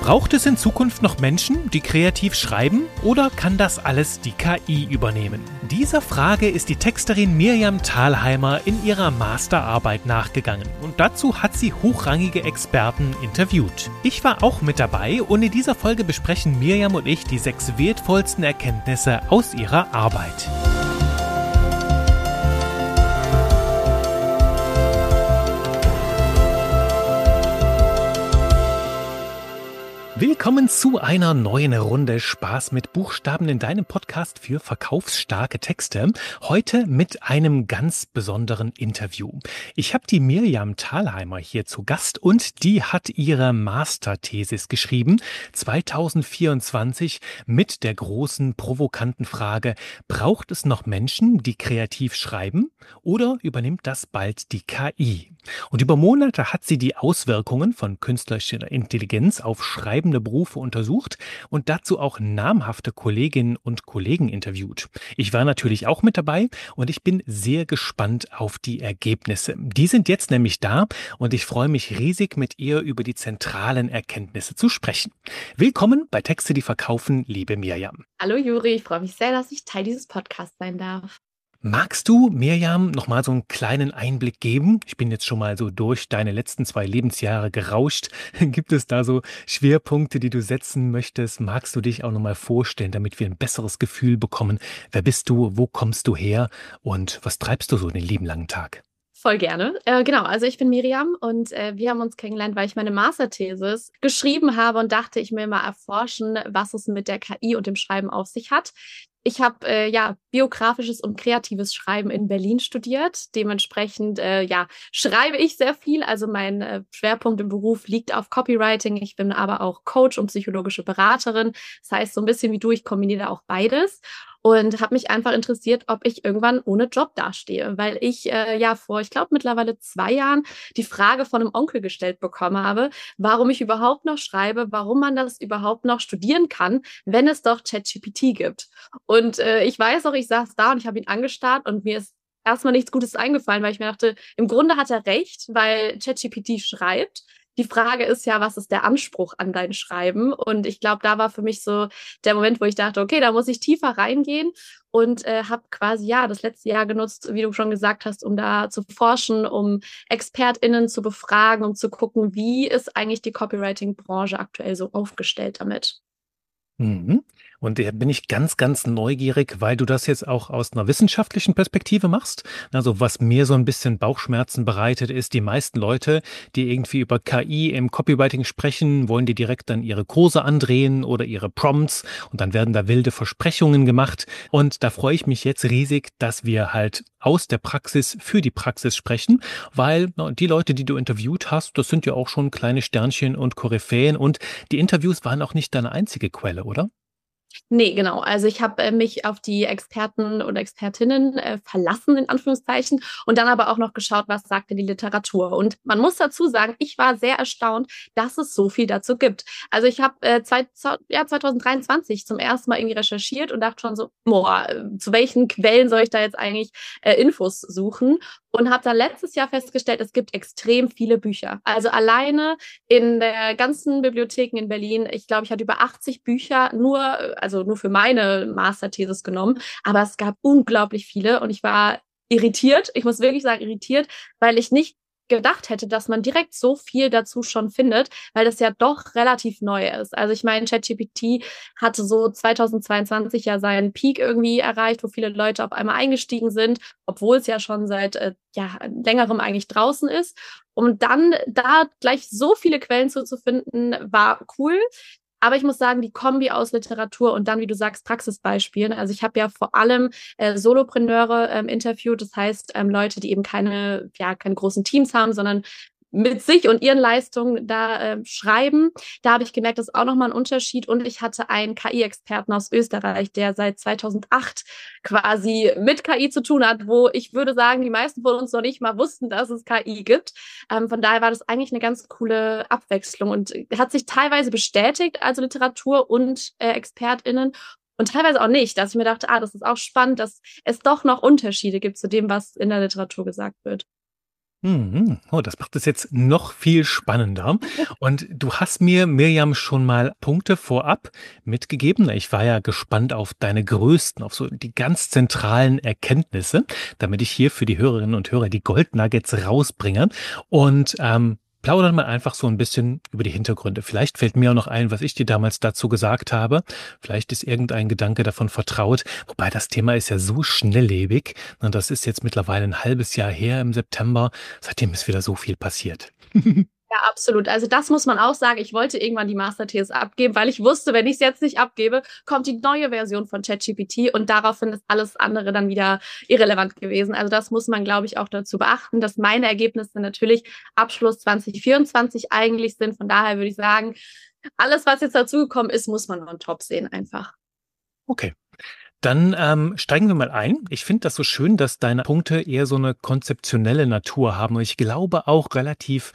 Braucht es in Zukunft noch Menschen, die kreativ schreiben, oder kann das alles die KI übernehmen? Dieser Frage ist die Texterin Miriam Thalheimer in ihrer Masterarbeit nachgegangen und dazu hat sie hochrangige Experten interviewt. Ich war auch mit dabei und in dieser Folge besprechen Miriam und ich die 6 wertvollsten Erkenntnisse aus ihrer Arbeit. Willkommen zu einer neuen Runde Spaß mit Buchstaben in deinem Podcast für verkaufsstarke Texte. Heute mit einem ganz besonderen Interview. Ich habe die Miriam Thalheimer hier zu Gast und die hat ihre Masterthesis geschrieben, 2024, mit der großen provokanten Frage: Braucht es noch Menschen, die kreativ schreiben, oder übernimmt das bald die KI? Und über Monate hat sie die Auswirkungen von künstlerischer Intelligenz auf schreibende Berufe untersucht und dazu auch namhafte Kolleginnen und Kollegen interviewt. Ich war natürlich auch mit dabei und ich bin sehr gespannt auf die Ergebnisse. Die sind jetzt nämlich da und ich freue mich riesig, mit ihr über die zentralen Erkenntnisse zu sprechen. Willkommen bei Texte, die verkaufen, liebe Miriam. Hallo Juri, ich freue mich sehr, dass ich Teil dieses Podcasts sein darf. Magst du, Miriam, nochmal so einen kleinen Einblick geben? Ich bin jetzt schon mal so durch deine letzten 2 Lebensjahre gerauscht. Gibt es da so Schwerpunkte, die du setzen möchtest? Magst du dich auch nochmal vorstellen, damit wir ein besseres Gefühl bekommen? Wer bist du? Wo kommst du her? Und was treibst du so den lieben langen Tag? Voll gerne. Genau, also ich bin Miriam und wir haben uns kennengelernt, weil ich meine Masterthesis geschrieben habe und dachte, ich will mal erforschen, was es mit der KI und dem Schreiben auf sich hat. Ich habe biografisches und kreatives Schreiben in Berlin studiert. Dementsprechend schreibe ich sehr viel. Also mein Schwerpunkt im Beruf liegt auf Copywriting. Ich bin aber auch Coach und psychologische Beraterin. Das heißt, so ein bisschen wie du, ich kombiniere auch beides. Und habe mich einfach interessiert, ob ich irgendwann ohne Job dastehe, weil ich vor, ich glaube, mittlerweile 2 Jahren die Frage von einem Onkel gestellt bekommen habe, warum ich überhaupt noch schreibe, warum man das überhaupt noch studieren kann, wenn es doch ChatGPT gibt. Und ich weiß auch, ich saß da und ich habe ihn angestarrt und mir ist erstmal nichts Gutes eingefallen, weil ich mir dachte, im Grunde hat er recht, weil ChatGPT schreibt. Die Frage ist ja, was ist der Anspruch an dein Schreiben? Und ich glaube, da war für mich so der Moment, wo ich dachte, okay, da muss ich tiefer reingehen und habe quasi das letzte Jahr genutzt, wie du schon gesagt hast, um da zu forschen, um ExpertInnen zu befragen, um zu gucken, wie ist eigentlich die Copywriting-Branche aktuell so aufgestellt damit. Mhm. Und da bin ich ganz, ganz neugierig, weil du das jetzt auch aus einer wissenschaftlichen Perspektive machst. Also was mir so ein bisschen Bauchschmerzen bereitet, ist, die meisten Leute, die irgendwie über KI im Copywriting sprechen, wollen die direkt dann ihre Kurse andrehen oder ihre Prompts und dann werden da wilde Versprechungen gemacht. Und da freue ich mich jetzt riesig, dass wir halt aus der Praxis für die Praxis sprechen, weil die Leute, die du interviewt hast, das sind ja auch schon kleine Sternchen und Koryphäen und die Interviews waren auch nicht deine einzige Quelle, oder? Nee, genau. Also ich habe mich auf die Experten oder Expertinnen verlassen, in Anführungszeichen, und dann aber auch noch geschaut, was sagt denn die Literatur. Und man muss dazu sagen, ich war sehr erstaunt, dass es so viel dazu gibt. Also ich habe 2023 zum ersten Mal irgendwie recherchiert und dachte schon so, zu welchen Quellen soll ich da jetzt eigentlich Infos suchen? Und habe dann letztes Jahr festgestellt, es gibt extrem viele Bücher. Also alleine in der ganzen Bibliotheken in Berlin, ich glaube, ich hatte über 80 Bücher nur für meine Masterthesis genommen. Aber es gab unglaublich viele und ich war irritiert. Ich muss wirklich sagen, irritiert, weil ich nicht gedacht hätte, dass man direkt so viel dazu schon findet, weil das ja doch relativ neu ist. Also ich meine, ChatGPT hatte so 2022 ja seinen Peak irgendwie erreicht, wo viele Leute auf einmal eingestiegen sind, obwohl es ja schon seit längerem eigentlich draußen ist. Und dann da gleich so viele Quellen zu finden, war cool. Aber ich muss sagen, die Kombi aus Literatur und dann, wie du sagst, Praxisbeispielen. Also ich habe ja vor allem Solopreneure interviewt, das heißt Leute, die eben keine großen Teams haben, sondern mit sich und ihren Leistungen da schreiben. Da habe ich gemerkt, das ist auch nochmal ein Unterschied. Und ich hatte einen KI-Experten aus Österreich, der seit 2008 quasi mit KI zu tun hat, wo ich würde sagen, die meisten von uns noch nicht mal wussten, dass es KI gibt. Von daher war das eigentlich eine ganz coole Abwechslung und hat sich teilweise bestätigt, also Literatur und ExpertInnen. Und teilweise auch nicht, dass ich mir dachte, das ist auch spannend, dass es doch noch Unterschiede gibt zu dem, was in der Literatur gesagt wird. Oh, das macht es jetzt noch viel spannender. Und du hast mir, Mirjam, schon mal Punkte vorab mitgegeben. Ich war ja gespannt auf deine größten, auf so die ganz zentralen Erkenntnisse, damit ich hier für die Hörerinnen und Hörer die Goldnuggets rausbringe. Und plaudern mal einfach so ein bisschen über die Hintergründe. Vielleicht fällt mir auch noch ein, was ich dir damals dazu gesagt habe. Vielleicht ist irgendein Gedanke davon vertraut. Wobei das Thema ist ja so schnelllebig. Und das ist jetzt mittlerweile ein halbes Jahr her im September. Seitdem ist wieder so viel passiert. Ja, absolut. Also das muss man auch sagen. Ich wollte irgendwann die Masterthese abgeben, weil ich wusste, wenn ich es jetzt nicht abgebe, kommt die neue Version von ChatGPT und daraufhin ist alles andere dann wieder irrelevant gewesen. Also das muss man, glaube ich, auch dazu beachten, dass meine Ergebnisse natürlich Abschluss 2024 eigentlich sind. Von daher würde ich sagen, alles, was jetzt dazugekommen ist, muss man on top sehen einfach. Okay. Dann steigen wir mal ein. Ich finde das so schön, dass deine Punkte eher so eine konzeptionelle Natur haben und ich glaube auch relativ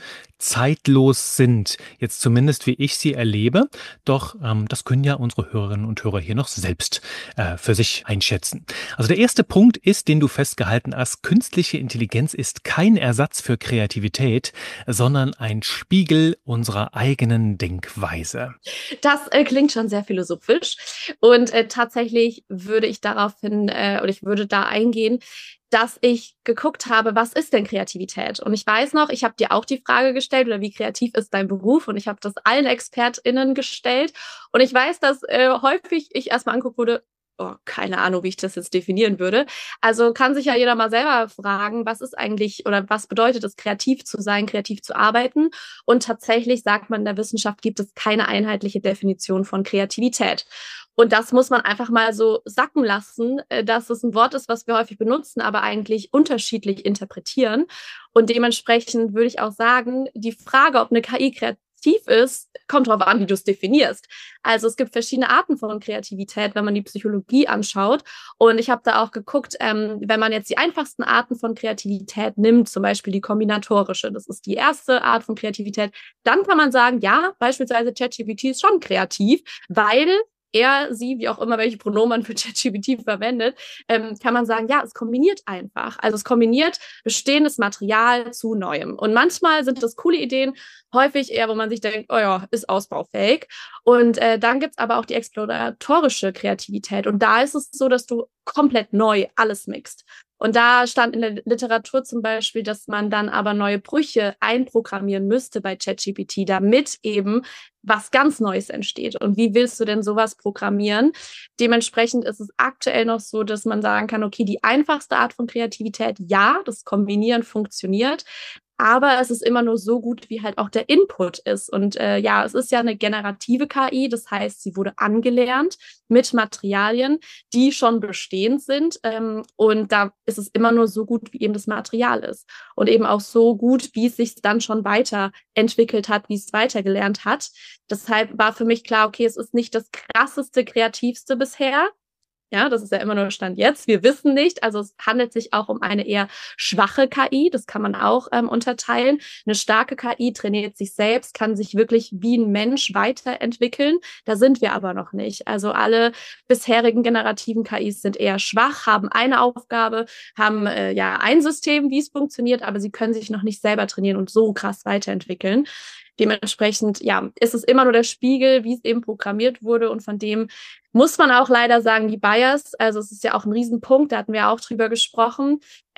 zeitlos sind, jetzt zumindest wie ich sie erlebe. Doch das können ja unsere Hörerinnen und Hörer hier noch selbst für sich einschätzen. Also der erste Punkt ist, den du festgehalten hast, künstliche Intelligenz ist kein Ersatz für Kreativität, sondern ein Spiegel unserer eigenen Denkweise. Das klingt schon sehr philosophisch. Und tatsächlich würde ich daraufhin, oder ich würde da eingehen, dass ich geguckt habe, was ist denn Kreativität? Und ich weiß noch, ich habe dir auch die Frage gestellt, oder wie kreativ ist dein Beruf? Und ich habe das allen ExpertInnen gestellt. Und ich weiß, dass häufig ich erstmal anguckt wurde, oh, keine Ahnung, wie ich das jetzt definieren würde. Also kann sich ja jeder mal selber fragen, was ist eigentlich oder was bedeutet es, kreativ zu sein, kreativ zu arbeiten? Und tatsächlich sagt man, in der Wissenschaft gibt es keine einheitliche Definition von Kreativität. Und das muss man einfach mal so sacken lassen, dass es ein Wort ist, was wir häufig benutzen, aber eigentlich unterschiedlich interpretieren. Und dementsprechend würde ich auch sagen, die Frage, ob eine KI kreativ ist, kommt darauf an, wie du es definierst. Also es gibt verschiedene Arten von Kreativität, wenn man die Psychologie anschaut. Und ich habe da auch geguckt, wenn man jetzt die einfachsten Arten von Kreativität nimmt, zum Beispiel die kombinatorische, das ist die erste Art von Kreativität, dann kann man sagen, ja, beispielsweise ChatGPT ist schon kreativ, weil er, sie, wie auch immer, welche Pronomen man für ChatGPT verwendet, kann man sagen, ja, es kombiniert einfach. Also es kombiniert bestehendes Material zu Neuem. Und manchmal sind das coole Ideen, häufig eher, wo man sich denkt, oh ja, ist ausbaufähig. Und dann gibt's aber auch die exploratorische Kreativität. Und da ist es so, dass du komplett neu alles mixt. Und da stand in der Literatur zum Beispiel, dass man dann aber neue Brüche einprogrammieren müsste bei ChatGPT, damit eben was ganz Neues entsteht. Und wie willst du denn sowas programmieren? Dementsprechend ist es aktuell noch so, dass man sagen kann, okay, die einfachste Art von Kreativität, ja, das Kombinieren funktioniert. Aber es ist immer nur so gut, wie halt auch der Input ist. Und ja, es ist ja eine generative KI, das heißt, sie wurde angelernt mit Materialien, die schon bestehend sind. Und da ist es immer nur so gut, wie eben das Material ist. Und eben auch so gut, wie es sich dann schon weiterentwickelt hat, wie es weitergelernt hat. Deshalb war für mich klar, okay, es ist nicht das krasseste, kreativste bisher. Ja, das ist ja immer nur Stand jetzt. Wir wissen nicht. Also es handelt sich auch um eine eher schwache KI. Das kann man auch unterteilen. Eine starke KI trainiert sich selbst, kann sich wirklich wie ein Mensch weiterentwickeln. Da sind wir aber noch nicht. Also alle bisherigen generativen KIs sind eher schwach, haben eine Aufgabe, haben ja ein System, wie es funktioniert, aber sie können sich noch nicht selber trainieren und so krass weiterentwickeln. Dementsprechend, ja, ist es immer nur der Spiegel, wie es eben programmiert wurde. Und von dem muss man auch leider sagen, die Bias, also es ist ja auch ein Riesenpunkt, da hatten wir auch drüber gesprochen.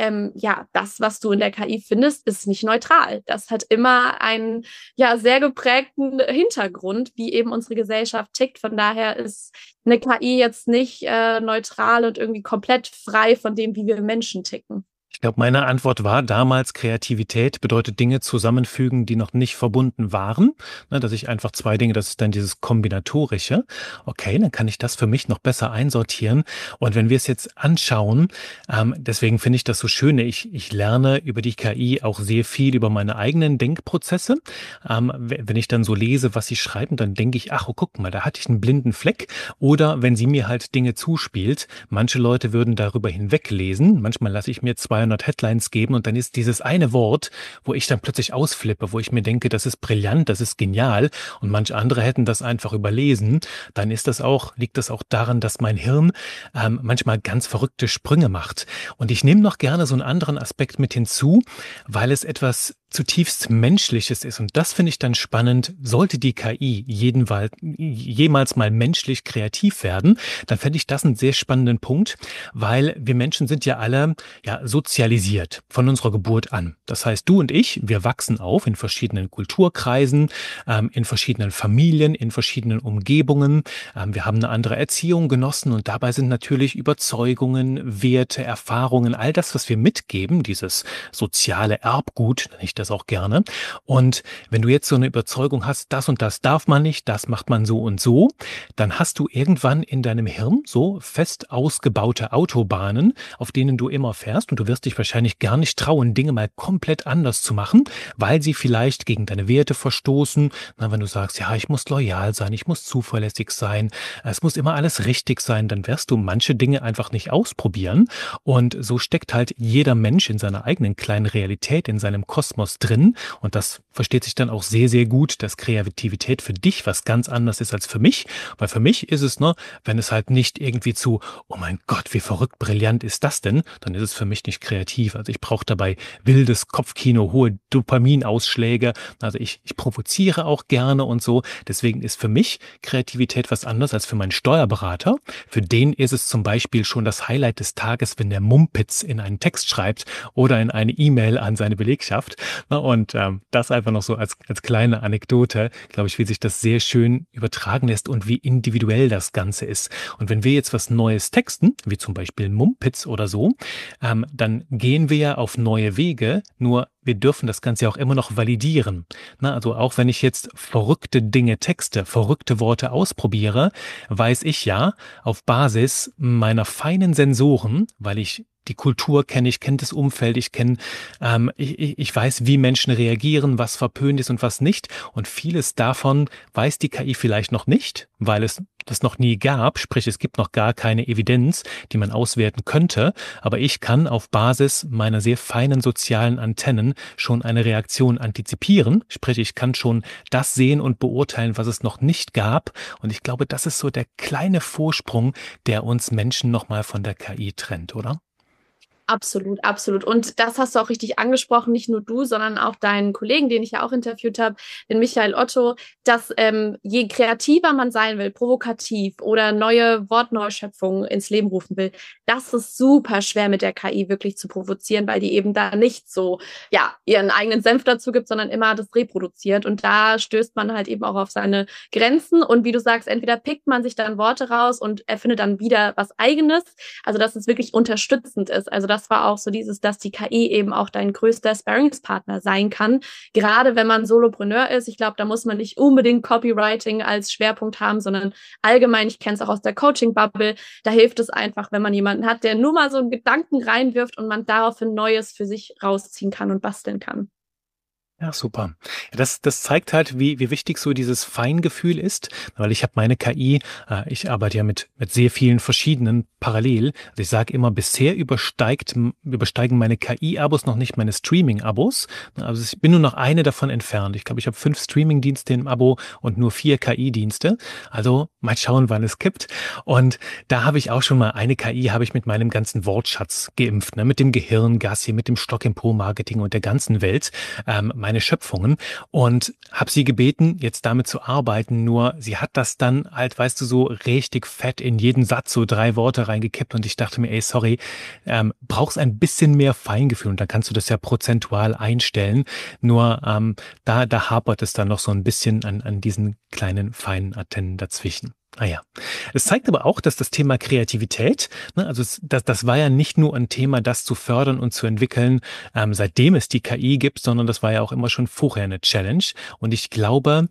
Ja, das, was du in der KI findest, ist nicht neutral. Das hat immer einen ja sehr geprägten Hintergrund, wie eben unsere Gesellschaft tickt. Von daher ist eine KI jetzt nicht neutral und irgendwie komplett frei von dem, wie wir Menschen ticken. Ich glaube, meine Antwort war damals, Kreativität bedeutet Dinge zusammenfügen, die noch nicht verbunden waren. Ne, dass ich einfach zwei Dinge, das ist dann dieses Kombinatorische. Okay, dann kann ich das für mich noch besser einsortieren. Und wenn wir es jetzt anschauen, deswegen finde ich das so schön, ich lerne über die KI auch sehr viel über meine eigenen Denkprozesse. Wenn ich dann so lese, was sie schreiben, dann denke ich, ach, oh, guck mal, da hatte ich einen blinden Fleck. Oder wenn sie mir halt Dinge zuspielt, manche Leute würden darüber hinweglesen. Manchmal lasse ich mir 200 200 Headlines geben und dann ist dieses eine Wort, wo ich dann plötzlich ausflippe, wo ich mir denke, das ist brillant, das ist genial und manche andere hätten das einfach überlesen, dann liegt das auch daran, dass mein Hirn manchmal ganz verrückte Sprünge macht. Und ich nehme noch gerne so einen anderen Aspekt mit hinzu, weil es etwas zutiefst Menschliches ist. Und das finde ich dann spannend. Sollte die KI jemals mal menschlich kreativ werden, dann fände ich das einen sehr spannenden Punkt, weil wir Menschen sind ja alle sozialisiert von unserer Geburt an. Das heißt, du und ich, wir wachsen auf in verschiedenen Kulturkreisen, in verschiedenen Familien, in verschiedenen Umgebungen. Wir haben eine andere Erziehung genossen und dabei sind natürlich Überzeugungen, Werte, Erfahrungen, all das, was wir mitgeben, dieses soziale Erbgut, nenne ich das auch gerne. Und wenn du jetzt so eine Überzeugung hast, das und das darf man nicht, das macht man so und so, dann hast du irgendwann in deinem Hirn so fest ausgebaute Autobahnen, auf denen du immer fährst und du wirst dich wahrscheinlich gar nicht trauen, Dinge mal komplett anders zu machen, weil sie vielleicht gegen deine Werte verstoßen. Na, wenn du sagst, ja, ich muss loyal sein, ich muss zuverlässig sein, es muss immer alles richtig sein, dann wirst du manche Dinge einfach nicht ausprobieren. Und so steckt halt jeder Mensch in seiner eigenen kleinen Realität, in seinem Kosmos drin. Und das versteht sich dann auch sehr, sehr gut, dass Kreativität für dich was ganz anderes ist als für mich. Weil für mich ist es, wenn es halt nicht irgendwie zu, oh mein Gott, wie verrückt brillant ist das denn, dann ist es für mich nicht kreativ. Also ich brauche dabei wildes Kopfkino, hohe Dopaminausschläge. Also ich provoziere auch gerne und so. Deswegen ist für mich Kreativität was anderes als für meinen Steuerberater. Für den ist es zum Beispiel schon das Highlight des Tages, wenn der Mumpitz in einen Text schreibt oder in eine E-Mail an seine Belegschaft. Und das einfach noch so als kleine Anekdote, glaube ich, wie sich das sehr schön übertragen lässt und wie individuell das Ganze ist. Und wenn wir jetzt was Neues texten, wie zum Beispiel Mumpitz oder so, dann gehen wir ja auf neue Wege, nur wir dürfen das Ganze auch immer noch validieren. Also auch wenn ich jetzt verrückte Dinge texte, verrückte Worte ausprobiere, weiß ich ja auf Basis meiner feinen Sensoren, weil ich die Kultur kenne, ich kenne das Umfeld, ich weiß, wie Menschen reagieren, was verpönt ist und was nicht. Und vieles davon weiß die KI vielleicht noch nicht, weil es das noch nie gab. Sprich, es gibt noch gar keine Evidenz, die man auswerten könnte. Aber ich kann auf Basis meiner sehr feinen sozialen Antennen schon eine Reaktion antizipieren. Sprich, ich kann schon das sehen und beurteilen, was es noch nicht gab. Und ich glaube, das ist so der kleine Vorsprung, der uns Menschen nochmal von der KI trennt, oder? Absolut, absolut. Und das hast du auch richtig angesprochen, nicht nur du, sondern auch deinen Kollegen, den ich ja auch interviewt habe, den Michael Otto, dass je kreativer man sein will, provokativ oder neue Wortneuschöpfungen ins Leben rufen will, das ist super schwer mit der KI wirklich zu provozieren, weil die eben da nicht so, ihren eigenen Senf dazu gibt, sondern immer das reproduziert. Und da stößt man halt eben auch auf seine Grenzen. Und wie du sagst, entweder pickt man sich dann Worte raus und erfindet dann wieder was Eigenes, also dass es wirklich unterstützend ist. Also das war auch so dass die KI eben auch dein größter Sparringspartner sein kann. Gerade wenn man Solopreneur ist. Ich glaube, da muss man nicht unbedingt Copywriting als Schwerpunkt haben, sondern allgemein, ich kenne es auch aus der Coaching-Bubble, da hilft es einfach, wenn man jemanden hat, der nur mal so einen Gedanken reinwirft und man daraufhin Neues für sich rausziehen kann und basteln kann. Ja, super. Ja, das zeigt halt, wie wichtig so dieses Feingefühl ist, weil ich habe meine KI, ich arbeite ja mit sehr vielen verschiedenen parallel. Also ich sage immer, bisher übersteigen meine KI-Abos noch nicht meine Streaming-Abos. Also ich bin nur noch eine davon entfernt. Ich glaube, ich habe 5 Streaming-Dienste im Abo und nur 4 KI-Dienste. Also mal schauen, wann es kippt. Und da habe ich auch schon mal eine KI, habe ich mit meinem ganzen Wortschatz geimpft, mit dem Gehirngassi, mit dem Stock im Po-Marketing und der ganzen Welt. Meine Schöpfungen und habe sie gebeten, jetzt damit zu arbeiten, nur sie hat das dann halt, weißt du, so richtig fett in jeden Satz so 3 Worte reingekippt und ich dachte mir, sorry, brauchst ein bisschen mehr Feingefühl und dann kannst du das ja prozentual einstellen, nur da hapert es dann noch so ein bisschen an diesen kleinen feinen Antennen dazwischen. Naja, es zeigt aber auch, dass das Thema Kreativität, also das war ja nicht nur ein Thema, das zu fördern und zu entwickeln, seitdem es die KI gibt, sondern das war ja auch immer schon vorher eine Challenge. Und ich glaube,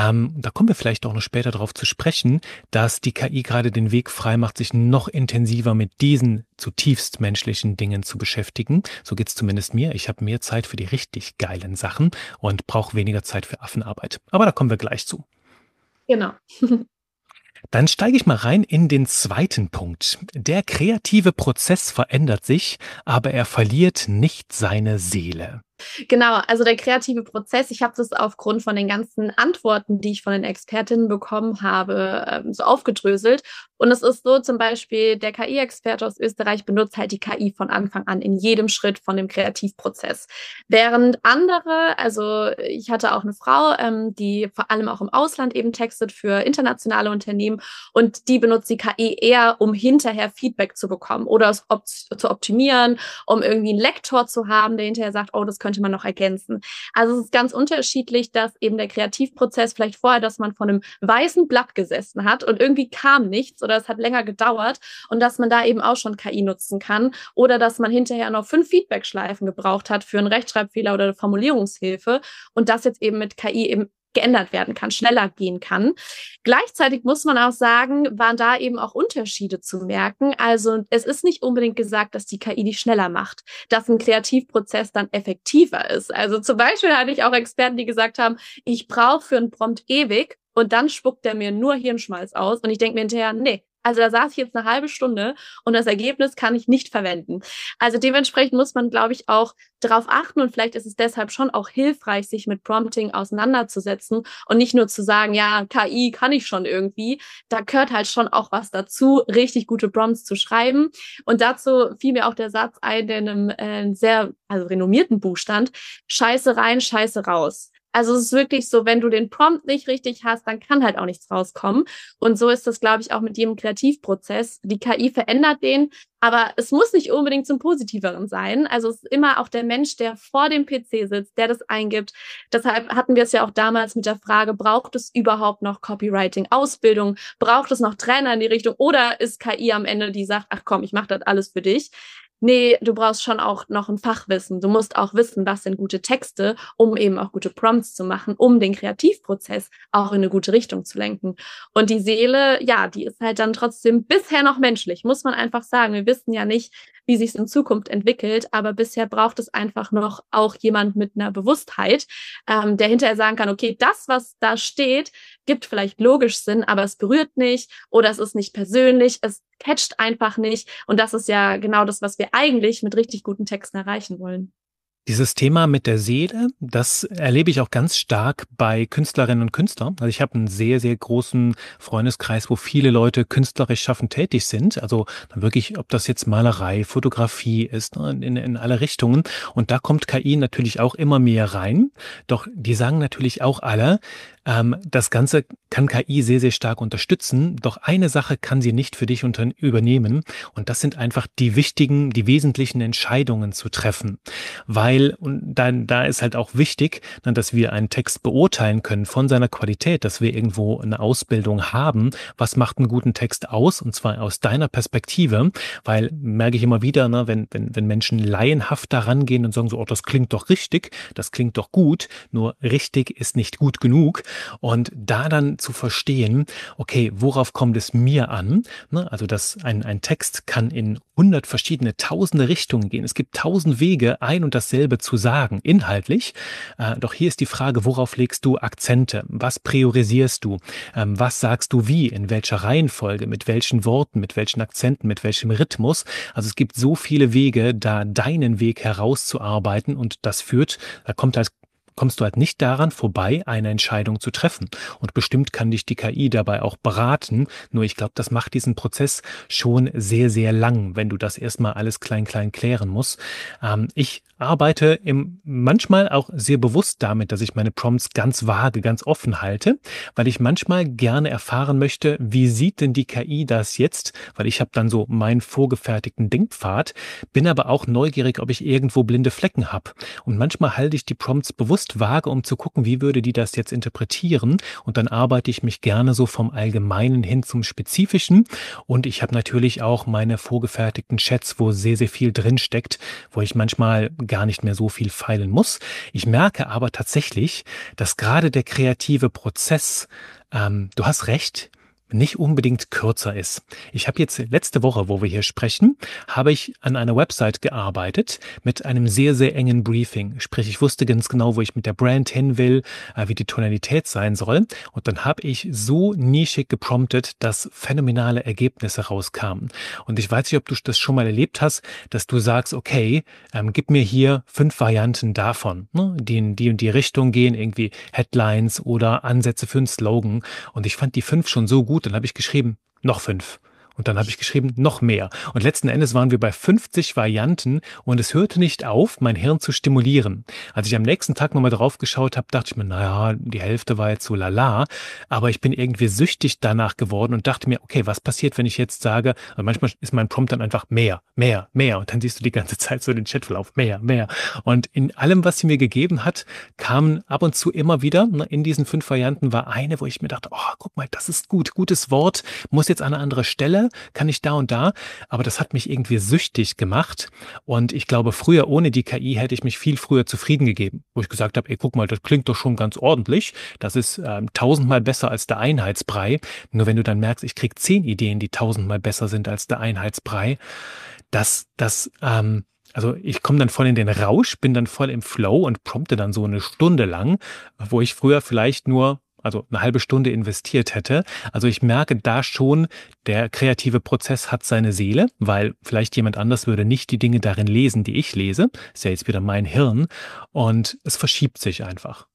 da kommen wir vielleicht auch noch später darauf zu sprechen, dass die KI gerade den Weg frei macht, sich noch intensiver mit diesen zutiefst menschlichen Dingen zu beschäftigen. So geht's zumindest mir. Ich habe mehr Zeit für die richtig geilen Sachen und brauche weniger Zeit für Affenarbeit. Aber da kommen wir gleich zu. Genau. Dann steige ich mal rein in den zweiten Punkt. Der kreative Prozess verändert sich, aber er verliert nicht seine Seele. Genau, also der kreative Prozess, ich habe das aufgrund von den ganzen Antworten, die ich von den Expertinnen bekommen habe, so aufgedröselt. Und es ist so, zum Beispiel der KI-Experte aus Österreich benutzt halt die KI von Anfang an in jedem Schritt von dem Kreativprozess. Während andere, also ich hatte auch eine Frau, die vor allem auch im Ausland eben textet für internationale Unternehmen, und die benutzt die KI eher, um hinterher Feedback zu bekommen oder es zu optimieren, um irgendwie einen Lektor zu haben, der hinterher sagt, oh, das könnte man noch ergänzen. Also es ist ganz unterschiedlich, dass eben der Kreativprozess vielleicht vorher, dass man vor einem weißen Blatt gesessen hat und irgendwie kam nichts oder es hat länger gedauert, und dass man da eben auch schon KI nutzen kann, oder dass man hinterher noch 5 Feedbackschleifen gebraucht hat für einen Rechtschreibfehler oder eine Formulierungshilfe und das jetzt eben mit KI eben geändert werden kann, schneller gehen kann. Gleichzeitig muss man auch sagen, waren da eben auch Unterschiede zu merken. Also es ist nicht unbedingt gesagt, dass die KI die schneller macht, dass ein Kreativprozess dann effektiver ist. Also zum Beispiel hatte ich auch Experten, die gesagt haben, ich brauche für einen Prompt ewig und dann spuckt der mir nur Hirnschmalz aus. Und ich denke mir hinterher, nee, also da saß ich jetzt eine halbe Stunde und das Ergebnis kann ich nicht verwenden. Also dementsprechend muss man, glaube ich, auch darauf achten, und vielleicht ist es deshalb schon auch hilfreich, sich mit Prompting auseinanderzusetzen und nicht nur zu sagen, ja, KI kann ich schon irgendwie. Da gehört halt schon auch was dazu, richtig gute Prompts zu schreiben. Und dazu fiel mir auch der Satz ein, der in einem sehr renommierten Buch stand: Scheiße rein, Scheiße raus. Also es ist wirklich so, wenn du den Prompt nicht richtig hast, dann kann halt auch nichts rauskommen. Und so ist das, glaube ich, auch mit jedem Kreativprozess. Die KI verändert den, aber es muss nicht unbedingt zum Positiveren sein. Also es ist immer auch der Mensch, der vor dem PC sitzt, der das eingibt. Deshalb hatten wir es ja auch damals mit der Frage, braucht es überhaupt noch Copywriting-Ausbildung? Braucht es noch Trainer in die Richtung? Oder ist KI am Ende, die sagt, ach komm, ich mache das alles für dich? Nee, du brauchst schon auch noch ein Fachwissen. Du musst auch wissen, was sind gute Texte, um eben auch gute Prompts zu machen, um den Kreativprozess auch in eine gute Richtung zu lenken. Und die Seele, ja, die ist halt dann trotzdem bisher noch menschlich, muss man einfach sagen. Wir wissen ja nicht, wie sich es in Zukunft entwickelt, aber bisher braucht es einfach noch auch jemand mit einer Bewusstheit, der hinterher sagen kann, okay, das, was da steht, gibt vielleicht logisch Sinn, aber es berührt nicht oder es ist nicht persönlich, es catcht einfach nicht. Und das ist ja genau das, was wir eigentlich mit richtig guten Texten erreichen wollen. Dieses Thema mit der Seele, das erlebe ich auch ganz stark bei Künstlerinnen und Künstlern. Also ich habe einen sehr, sehr großen Freundeskreis, wo viele Leute künstlerisch schaffend tätig sind. Also dann wirklich, ob das jetzt Malerei, Fotografie ist, ne, in alle Richtungen. Und da kommt KI natürlich auch immer mehr rein. Doch die sagen natürlich auch alle, das Ganze kann KI sehr, sehr stark unterstützen. Doch eine Sache kann sie nicht für dich übernehmen. Und das sind einfach die wichtigen, die wesentlichen Entscheidungen zu treffen. Weil, und dann, da ist halt auch wichtig, dass wir einen Text beurteilen können von seiner Qualität, dass wir irgendwo eine Ausbildung haben. Was macht einen guten Text aus? Und zwar aus deiner Perspektive. Weil, merke ich immer wieder, ne, wenn Menschen laienhaft daran gehen und sagen so, oh, das klingt doch richtig, das klingt doch gut, nur richtig ist nicht gut genug. Und da dann zu verstehen, okay, worauf kommt es mir an? Ne, also, dass ein Text kann in 100 verschiedene, tausende Richtungen gehen. Es gibt 1000 Wege, ein und dasselbe zu sagen, inhaltlich. Doch hier ist die Frage, worauf legst du Akzente? Was priorisierst du? Was sagst du wie? In welcher Reihenfolge? Mit welchen Worten? Mit welchen Akzenten? Mit welchem Rhythmus? Also es gibt so viele Wege, da deinen Weg herauszuarbeiten, und das führt, kommst du halt nicht daran vorbei, eine Entscheidung zu treffen. Und bestimmt kann dich die KI dabei auch beraten. Nur ich glaube, das macht diesen Prozess schon sehr, sehr lang, wenn du das erstmal alles klein, klein klären musst. Ich arbeite manchmal auch sehr bewusst damit, dass ich meine Prompts ganz vage, ganz offen halte, weil ich manchmal gerne erfahren möchte, wie sieht denn die KI das jetzt? Weil ich habe dann so meinen vorgefertigten Denkpfad, bin aber auch neugierig, ob ich irgendwo blinde Flecken habe. Und manchmal halte ich die Prompts bewusst vage, um zu gucken, wie würde die das jetzt interpretieren, und dann arbeite ich mich gerne so vom Allgemeinen hin zum Spezifischen, und ich habe natürlich auch meine vorgefertigten Chats, wo sehr, sehr viel drin steckt, wo ich manchmal gar nicht mehr so viel feilen muss. Ich merke aber tatsächlich, dass gerade der kreative Prozess, du hast recht, nicht unbedingt kürzer ist. Ich habe jetzt letzte Woche, wo wir hier sprechen, habe ich an einer Website gearbeitet mit einem sehr, sehr engen Briefing. Sprich, ich wusste ganz genau, wo ich mit der Brand hin will, wie die Tonalität sein soll. Und dann habe ich so nischig gepromptet, dass phänomenale Ergebnisse rauskamen. Und ich weiß nicht, ob du das schon mal erlebt hast, dass du sagst, okay, gib mir hier 5 Varianten davon, ne, die in die und die Richtung gehen, irgendwie Headlines oder Ansätze für einen Slogan. Und ich fand die 5 schon so gut, dann habe ich geschrieben, noch 5. Und dann habe ich geschrieben, noch mehr. Und letzten Endes waren wir bei 50 Varianten und es hörte nicht auf, mein Hirn zu stimulieren. Als ich am nächsten Tag nochmal drauf geschaut habe, dachte ich mir, naja, die Hälfte war jetzt so lala. Aber ich bin irgendwie süchtig danach geworden und dachte mir, okay, was passiert, wenn ich jetzt sage, also manchmal ist mein Prompt dann einfach mehr, mehr, mehr. Und dann siehst du die ganze Zeit so den Chatverlauf, mehr, mehr. Und in allem, was sie mir gegeben hat, kamen ab und zu immer wieder, in diesen 5 Varianten war eine, wo ich mir dachte, oh, guck mal, das ist gut, gutes Wort, muss jetzt an eine andere Stelle, kann ich da und da, aber das hat mich irgendwie süchtig gemacht und ich glaube, früher ohne die KI hätte ich mich viel früher zufrieden gegeben, wo ich gesagt habe, ey, guck mal, das klingt doch schon ganz ordentlich, das ist 1000-mal besser als der Einheitsbrei, nur wenn du dann merkst, ich krieg 10 Ideen, die 1000-mal besser sind als der Einheitsbrei, also ich komme dann voll in den Rausch, bin dann voll im Flow und prompte dann so eine Stunde lang, wo ich früher vielleicht nur eine halbe Stunde investiert hätte. Also ich merke da schon, der kreative Prozess hat seine Seele, weil vielleicht jemand anders würde nicht die Dinge darin lesen, die ich lese. Ist ja jetzt wieder mein Hirn und es verschiebt sich einfach.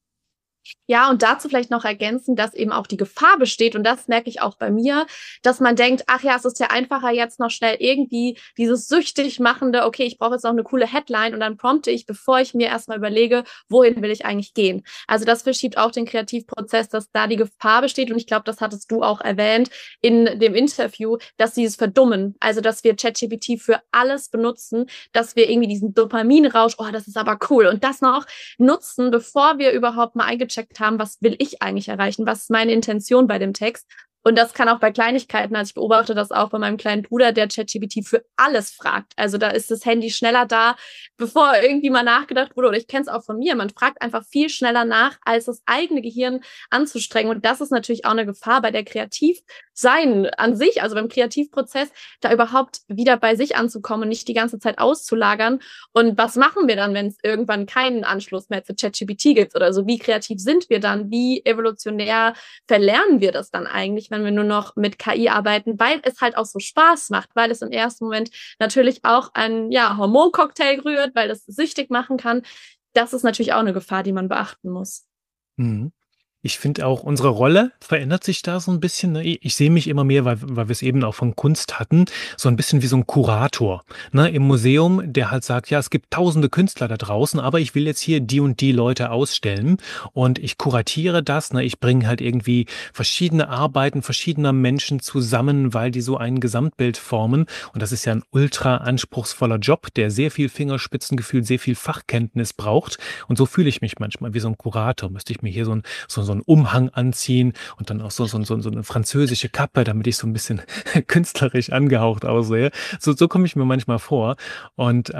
Ja, und dazu vielleicht noch ergänzen, dass eben auch die Gefahr besteht, und das merke ich auch bei mir, dass man denkt, ach ja, es ist ja einfacher jetzt noch schnell irgendwie dieses süchtig machende, okay, ich brauche jetzt noch eine coole Headline und dann prompte ich, bevor ich mir erstmal überlege, wohin will ich eigentlich gehen. Also das verschiebt auch den Kreativprozess, dass da die Gefahr besteht, und ich glaube, das hattest du auch erwähnt in dem Interview, dass dieses Verdummen, also dass wir ChatGPT für alles benutzen, dass wir irgendwie diesen Dopaminrausch, oh, das ist aber cool, und das noch nutzen, bevor wir überhaupt mal eingecheckt haben, was will ich eigentlich erreichen, was ist meine Intention bei dem Text. Und das kann auch bei Kleinigkeiten, also ich beobachte das auch bei meinem kleinen Bruder, der ChatGPT für alles fragt. Also da ist das Handy schneller da, bevor irgendwie mal nachgedacht wurde. Oder ich kenne es auch von mir, man fragt einfach viel schneller nach, als das eigene Gehirn anzustrengen. Und das ist natürlich auch eine Gefahr bei der Kreativsein an sich, also beim Kreativprozess, da überhaupt wieder bei sich anzukommen und nicht die ganze Zeit auszulagern. Und was machen wir dann, wenn es irgendwann keinen Anschluss mehr zu ChatGPT gibt oder so? Wie kreativ sind wir dann? Wie evolutionär verlernen wir das dann eigentlich, wenn wir nur noch mit KI arbeiten, weil es halt auch so Spaß macht, weil es im ersten Moment natürlich auch ein Hormoncocktail rührt, weil es süchtig machen kann. Das ist natürlich auch eine Gefahr, die man beachten muss. Mhm. Ich finde auch, unsere Rolle verändert sich da so ein bisschen. Ne? Ich sehe mich immer mehr, weil wir es eben auch von Kunst hatten, so ein bisschen wie so ein Kurator, ne? Im Museum, der halt sagt, ja, es gibt tausende Künstler da draußen, aber ich will jetzt hier die und die Leute ausstellen und ich kuratiere das. Ne? Ich bringe halt irgendwie verschiedene Arbeiten verschiedener Menschen zusammen, weil die so ein Gesamtbild formen. Und das ist ja ein ultra anspruchsvoller Job, der sehr viel Fingerspitzengefühl, sehr viel Fachkenntnis braucht. Und so fühle ich mich manchmal wie so ein Kurator. Müsste ich mir hier so einen Umhang anziehen und dann auch so eine französische Kappe, damit ich so ein bisschen künstlerisch angehaucht aussehe. So komme ich mir manchmal vor. Und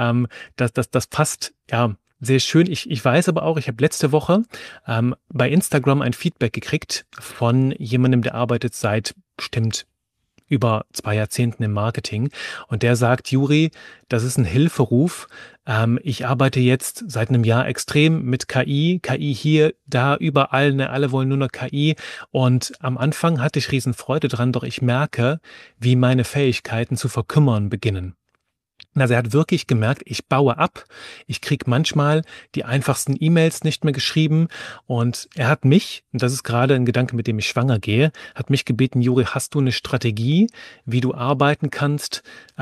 das passt, ja, sehr schön. Ich weiß aber auch, ich habe letzte Woche bei Instagram ein Feedback gekriegt von jemandem, der arbeitet seit bestimmt über 2 Jahrzehnten im Marketing. Und der sagt, Juri, das ist ein Hilferuf. Ich arbeite jetzt seit einem Jahr extrem mit KI. KI hier, da, überall. Ne, alle wollen nur noch KI. Und am Anfang hatte ich Riesenfreude dran, doch ich merke, wie meine Fähigkeiten zu verkümmern beginnen. Also er hat wirklich gemerkt, ich baue ab. Ich kriege manchmal die einfachsten E-Mails nicht mehr geschrieben. Und er hat mich, und das ist gerade ein Gedanke, mit dem ich schwanger gehe, hat mich gebeten, Juri, hast du eine Strategie, wie du arbeiten kannst,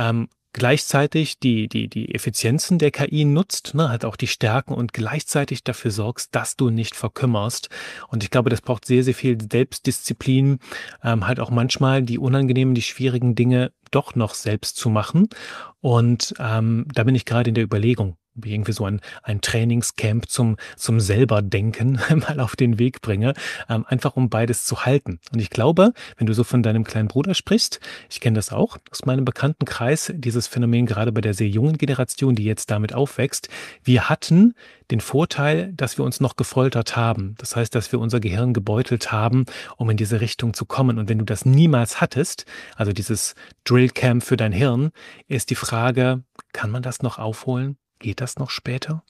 gleichzeitig die Effizienzen der KI nutzt, ne, halt auch die Stärken und gleichzeitig dafür sorgst, dass du nicht verkümmerst. Und ich glaube, das braucht sehr, sehr viel Selbstdisziplin, halt auch manchmal die unangenehmen, die schwierigen Dinge doch noch selbst zu machen. Und da bin ich gerade in der Überlegung, wie irgendwie so ein Trainingscamp zum Selberdenken mal auf den Weg bringe, einfach um beides zu halten. Und ich glaube, wenn du so von deinem kleinen Bruder sprichst, ich kenne das auch aus meinem Bekanntenkreis, dieses Phänomen gerade bei der sehr jungen Generation, die jetzt damit aufwächst. Wir hatten den Vorteil, dass wir uns noch gefoltert haben. Das heißt, dass wir unser Gehirn gebeutelt haben, um in diese Richtung zu kommen. Und wenn du das niemals hattest, also dieses Drillcamp für dein Hirn, ist die Frage, kann man das noch aufholen? Geht das noch später?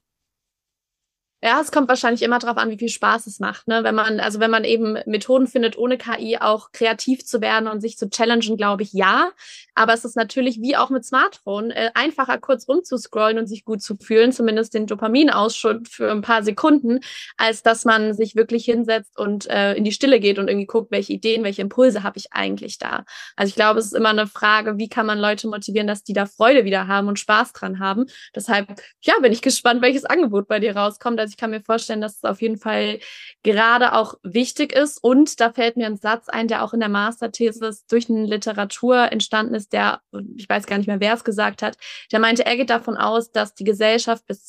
Ja, es kommt wahrscheinlich immer darauf an, wie viel Spaß es macht, ne? Wenn man eben Methoden findet, ohne KI auch kreativ zu werden und sich zu challengen, glaube ich, ja. Aber es ist natürlich wie auch mit Smartphone einfacher, kurz rumzuscrollen und sich gut zu fühlen, zumindest den Dopaminausschuss für ein paar Sekunden, als dass man sich wirklich hinsetzt und in die Stille geht und irgendwie guckt, welche Ideen, welche Impulse habe ich eigentlich da. Also ich glaube, es ist immer eine Frage, wie kann man Leute motivieren, dass die da Freude wieder haben und Spaß dran haben. Deshalb, ja, bin ich gespannt, welches Angebot bei dir rauskommt. Also ich kann mir vorstellen, dass es auf jeden Fall gerade auch wichtig ist. Und da fällt mir ein Satz ein, der auch in der Masterthesis durch eine Literatur entstanden ist, der, ich weiß gar nicht mehr, wer es gesagt hat, der meinte, er geht davon aus, dass die Gesellschaft bis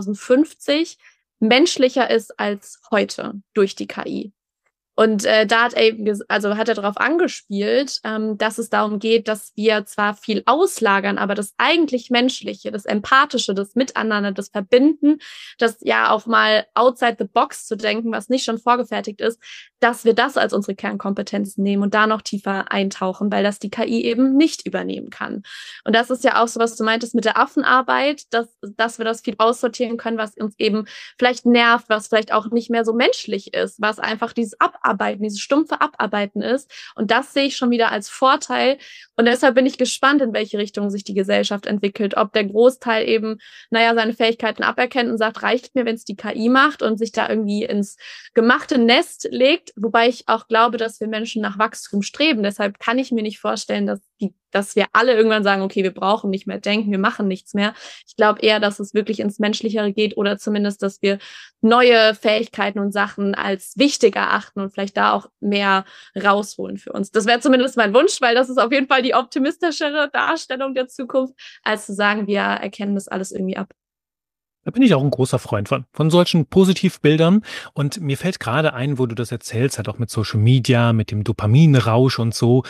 2050 menschlicher ist als heute durch die KI. Und da hat er eben, hat er darauf angespielt, dass es darum geht, dass wir zwar viel auslagern, aber das eigentlich Menschliche, das Empathische, das Miteinander, das Verbinden, das ja auch mal outside the box zu denken, was nicht schon vorgefertigt ist, dass wir das als unsere Kernkompetenzen nehmen und da noch tiefer eintauchen, weil das die KI eben nicht übernehmen kann. Und das ist ja auch so, was du meintest mit der Affenarbeit, dass wir das viel aussortieren können, was uns eben vielleicht nervt, was vielleicht auch nicht mehr so menschlich ist, was einfach dieses Abarbeiten, dieses stumpfe Abarbeiten ist. Und das sehe ich schon wieder als Vorteil. Und deshalb bin ich gespannt, in welche Richtung sich die Gesellschaft entwickelt. Ob der Großteil eben, seine Fähigkeiten aberkennt und sagt, reicht mir, wenn es die KI macht und sich da irgendwie ins gemachte Nest legt. Wobei ich auch glaube, dass wir Menschen nach Wachstum streben. Deshalb kann ich mir nicht vorstellen, dass wir alle irgendwann sagen, okay, wir brauchen nicht mehr denken, wir machen nichts mehr. Ich glaube eher, dass es wirklich ins Menschlichere geht oder zumindest, dass wir neue Fähigkeiten und Sachen als wichtig erachten und vielleicht da auch mehr rausholen für uns. Das wäre zumindest mein Wunsch, weil das ist auf jeden Fall die optimistischere Darstellung der Zukunft, als zu sagen, wir erkennen das alles irgendwie ab. Da bin ich auch ein großer Freund von solchen Positivbildern. Und mir fällt gerade ein, wo du das erzählst, halt auch mit Social Media, mit dem Dopaminrausch und so.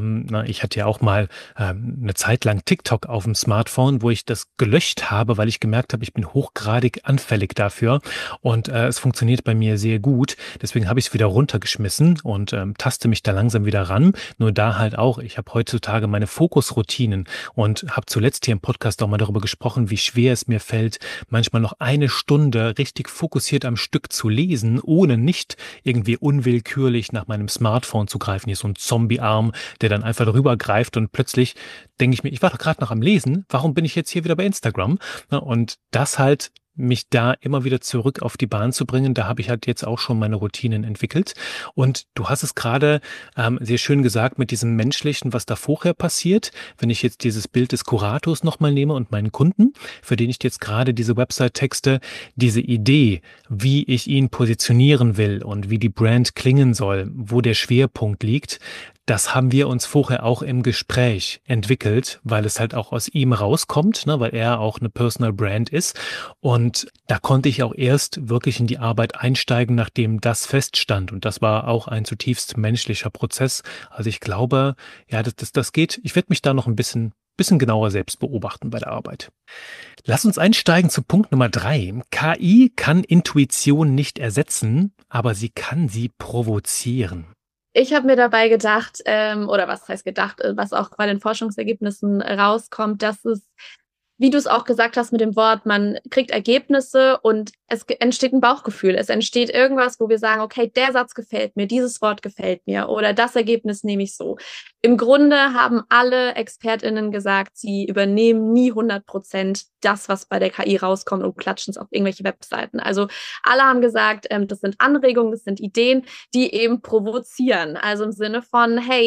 Ich hatte ja auch mal eine Zeit lang TikTok auf dem Smartphone, wo ich das gelöscht habe, weil ich gemerkt habe, ich bin hochgradig anfällig dafür. Und es funktioniert bei mir sehr gut. Deswegen habe ich es wieder runtergeschmissen und taste mich da langsam wieder ran. Nur da halt auch, ich habe heutzutage meine Fokusroutinen und habe zuletzt hier im Podcast auch mal darüber gesprochen, wie schwer es mir fällt, manchmal noch eine Stunde richtig fokussiert am Stück zu lesen, ohne nicht irgendwie unwillkürlich nach meinem Smartphone zu greifen. Hier ist so ein Zombie-Arm, der dann einfach drüber greift und plötzlich denke ich mir, ich war doch gerade noch am Lesen, warum bin ich jetzt hier wieder bei Instagram? Und das halt mich da immer wieder zurück auf die Bahn zu bringen, da habe ich halt jetzt auch schon meine Routinen entwickelt. Und du hast es gerade sehr schön gesagt mit diesem Menschlichen, was da vorher passiert. Wenn ich jetzt dieses Bild des Kurators nochmal nehme und meinen Kunden, für den ich jetzt gerade diese Website texte, diese Idee, wie ich ihn positionieren will und wie die Brand klingen soll, wo der Schwerpunkt liegt, das haben wir uns vorher auch im Gespräch entwickelt, weil es halt auch aus ihm rauskommt, ne, weil er auch eine Personal Brand ist. Und da konnte ich auch erst wirklich in die Arbeit einsteigen, nachdem das feststand. Und das war auch ein zutiefst menschlicher Prozess. Also ich glaube, ja, das geht. Ich werde mich da noch ein bisschen genauer selbst beobachten bei der Arbeit. Lass uns einsteigen zu Punkt Nummer 3. KI kann Intuition nicht ersetzen, aber sie kann sie provozieren. Ich habe mir dabei gedacht, oder was heißt gedacht, was auch bei den Forschungsergebnissen rauskommt, dass es, wie du es auch gesagt hast mit dem Wort, man kriegt Ergebnisse und es entsteht ein Bauchgefühl. Es entsteht irgendwas, wo wir sagen, okay, der Satz gefällt mir, dieses Wort gefällt mir oder das Ergebnis nehme ich so. Im Grunde haben alle ExpertInnen gesagt, sie übernehmen nie 100% das, was bei der KI rauskommt und klatschen es auf irgendwelche Webseiten. Also alle haben gesagt, das sind Anregungen, das sind Ideen, die eben provozieren. Also im Sinne von, hey,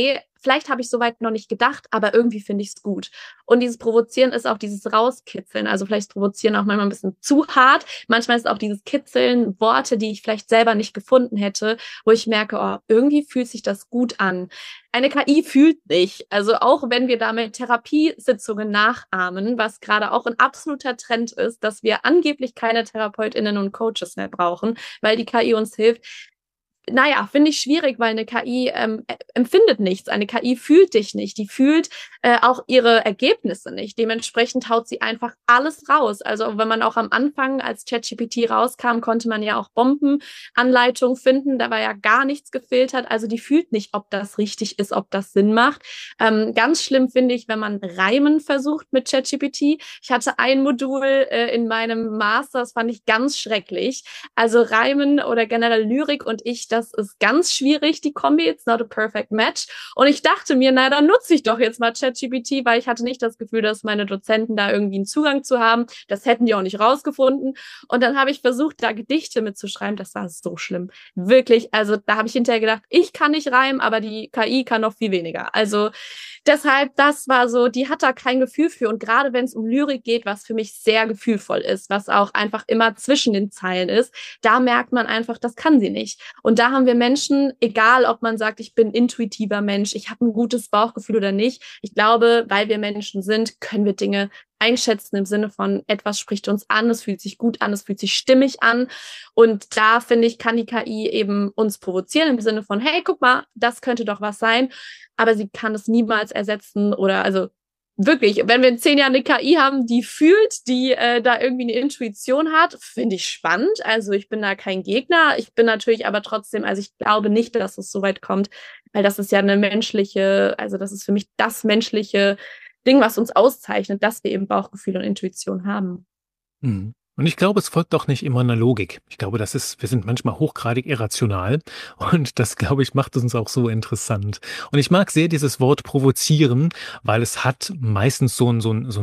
vielleicht habe ich soweit noch nicht gedacht, aber irgendwie finde ich es gut. Und dieses Provozieren ist auch dieses Rauskitzeln. Also vielleicht ist Provozieren auch manchmal ein bisschen zu hart. Manchmal ist auch dieses Kitzeln Worte, die ich vielleicht selber nicht gefunden hätte, wo ich merke, oh, irgendwie fühlt sich das gut an. Eine KI fühlt nicht. Also auch wenn wir damit Therapiesitzungen nachahmen, was gerade auch ein absoluter Trend ist, dass wir angeblich keine TherapeutInnen und Coaches mehr brauchen, weil die KI uns hilft. Naja, finde ich schwierig, weil eine KI empfindet nichts. Eine KI fühlt dich nicht. Die fühlt auch ihre Ergebnisse nicht. Dementsprechend haut sie einfach alles raus. Also wenn man auch am Anfang, als ChatGPT rauskam, konnte man ja auch Bombenanleitungen finden. Da war ja gar nichts gefiltert. Also die fühlt nicht, ob das richtig ist, ob das Sinn macht. Ganz schlimm finde ich, wenn man Reimen versucht mit ChatGPT. Ich hatte ein Modul in meinem Master, das fand ich ganz schrecklich. Also Reimen oder generell Lyrik und das ist ganz schwierig, die Kombi. It's not a perfect match. Und ich dachte mir, na, dann nutze ich doch jetzt mal ChatGPT, weil ich hatte nicht das Gefühl, dass meine Dozenten da irgendwie einen Zugang zu haben. Das hätten die auch nicht rausgefunden. Und dann habe ich versucht, da Gedichte mitzuschreiben. Das war so schlimm. Wirklich, also da habe ich hinterher gedacht, ich kann nicht reimen, aber die KI kann noch viel weniger. Also deshalb, das war so, die hat da kein Gefühl für. Und gerade wenn es um Lyrik geht, was für mich sehr gefühlvoll ist, was auch einfach immer zwischen den Zeilen ist, da merkt man einfach, das kann sie nicht. Und da haben wir Menschen, egal ob man sagt, ich bin ein intuitiver Mensch, ich habe ein gutes Bauchgefühl oder nicht, ich glaube, weil wir Menschen sind, können wir Dinge einschätzen im Sinne von, etwas spricht uns an, es fühlt sich gut an, es fühlt sich stimmig an. Und da, finde ich, kann die KI eben uns provozieren im Sinne von, hey, guck mal, das könnte doch was sein. Aber sie kann es niemals ersetzen oder also wirklich, wenn wir in 10 Jahren eine KI haben, die fühlt, die da irgendwie eine Intuition hat, finde ich spannend. Also ich bin da kein Gegner. Ich bin natürlich aber trotzdem, also ich glaube nicht, dass es so weit kommt, weil das ist ja eine menschliche, also das ist für mich das menschliche Ding, was uns auszeichnet, dass wir eben Bauchgefühl und Intuition haben. Mhm. Und ich glaube, es folgt auch nicht immer einer Logik. Ich glaube, wir sind manchmal hochgradig irrational und das, glaube ich, macht uns auch so interessant. Und ich mag sehr dieses Wort provozieren, weil es hat meistens so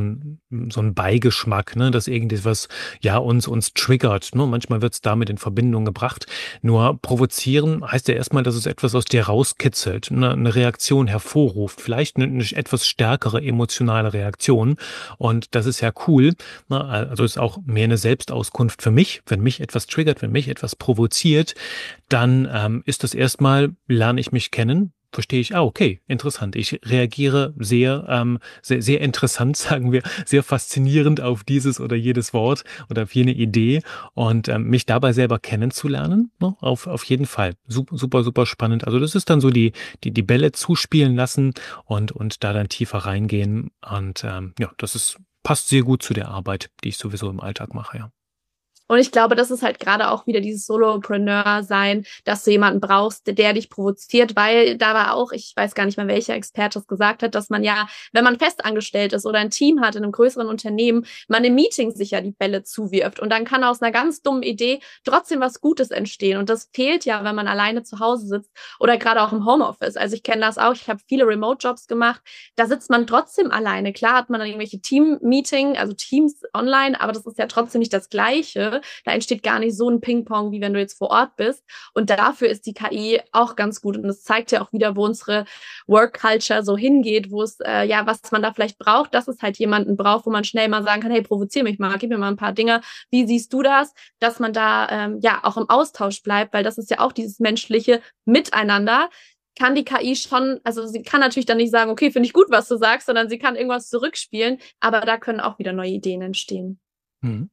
einen Beigeschmack, ne, dass irgendetwas, ja, uns triggert, ne? Manchmal wird es damit in Verbindung gebracht. Nur provozieren heißt ja erstmal, dass es etwas aus dir rauskitzelt, ne, eine Reaktion hervorruft, vielleicht eine etwas stärkere emotionale Reaktion. Und das ist ja cool, ne? Also ist auch mehr eine Selbstauskunft für mich. Wenn mich etwas triggert, wenn mich etwas provoziert, dann ist das erstmal, lerne ich mich kennen, verstehe ich, okay, interessant. Ich reagiere sehr interessant, sagen wir, sehr faszinierend auf dieses oder jedes Wort oder auf jene Idee und mich dabei selber kennenzulernen, ne, auf jeden Fall. Super, super spannend. Also das ist dann so die Bälle zuspielen lassen und da dann tiefer reingehen und ja, passt sehr gut zu der Arbeit, die ich sowieso im Alltag mache, ja. Und ich glaube, das ist halt gerade auch wieder dieses Solopreneur-Sein, dass du jemanden brauchst, der dich provoziert, weil da war auch, ich weiß gar nicht mehr, welcher Experte es gesagt hat, dass man ja, wenn man festangestellt ist oder ein Team hat in einem größeren Unternehmen, man im Meeting sich ja die Bälle zuwirft und dann kann aus einer ganz dummen Idee trotzdem was Gutes entstehen. Und das fehlt ja, wenn man alleine zu Hause sitzt oder gerade auch im Homeoffice. Also ich kenne das auch, ich habe viele Remote-Jobs gemacht, da sitzt man trotzdem alleine. Klar hat man dann irgendwelche Team-Meeting, also Teams online, aber das ist ja trotzdem nicht das Gleiche. Da entsteht gar nicht so ein Ping-Pong, wie wenn du jetzt vor Ort bist. Und dafür ist die KI auch ganz gut. Und das zeigt ja auch wieder, wo unsere Work-Culture so hingeht, wo es, ja, was man da vielleicht braucht, dass es halt jemanden braucht, wo man schnell mal sagen kann, hey, provozier mich mal, gib mir mal ein paar Dinge. Wie siehst du das? Dass man da, ja, auch im Austausch bleibt, weil das ist ja auch dieses menschliche Miteinander. Kann die KI schon, also sie kann natürlich dann nicht sagen, okay, finde ich gut, was du sagst, sondern sie kann irgendwas zurückspielen, aber da können auch wieder neue Ideen entstehen. Mhm.